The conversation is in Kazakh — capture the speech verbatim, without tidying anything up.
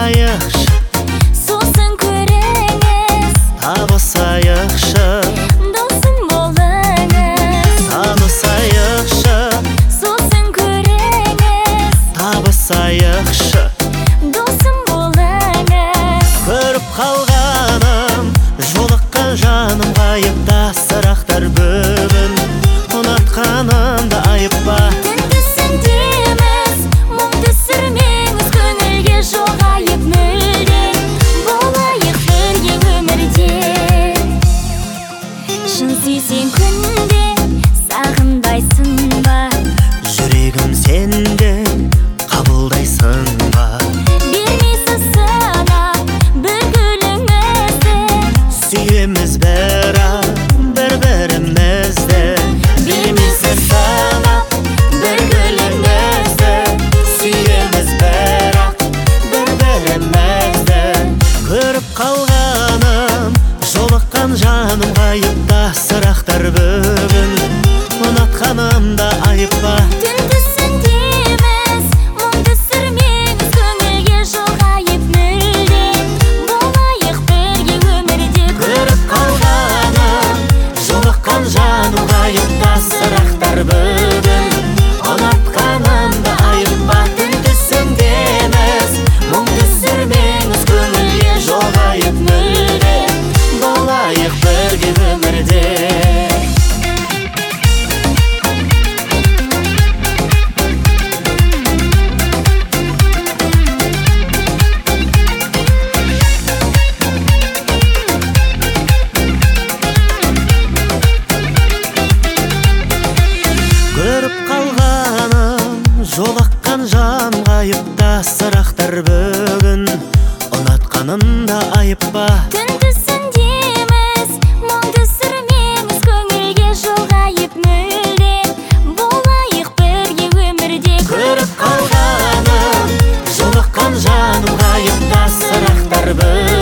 табысайықшы, сосын көріңіз, табысайықшы, досым болыңыз. табысайықшы, Сосын көріңіз, табысайықшы, досым болыңыз. көріп қалғаным, жолыққан жаным ғайыпта, сырақтар бүгін ұнатқанымда айып ба? Түн түсіндеміз, мұң түсірмеңіз, көңілге жоғайып мүлде, болайық бірге өмірде. Шын сүйсең күнде сағындайсың ба, Жүрегім сенде қабылдайсың ба? бермейсіз сынап бір гүліңізді, Сүйеміз бірақ бір-бірімізді, бермейсіз санап бір гүлімізді. Сүйеміз бірақ бір-бірімізді. Көріп қалғаным, жолыққан жаным ғайыпта, сырақтар бүгін ұнатқанымда айып ба? түн түсіндеміз, мұң түсірмеңіз, көңілге жоғайып мүлде, болайық бірге өмірде. Көріп қалғаным, жолыққан жаным ғайыпта, сырақтар бүгін ұнатқанымда айып ба? Түн түсіндеміз, мұң түсірмеңіз, көңілге жоғайып мүлде, болайық бірге өмірде. Көріп қалғаным, жолыққан жан ғайыпта, сырақтар бүгін ұнатқанымда айып ба? Түн түсіндеміз, мұң түсірмеңіз, көңілге жоғайып мүлде, болайық бірге өмірде. Көріп қалғаным, жолыққан жаным ғайыпта, сырақтар бүгін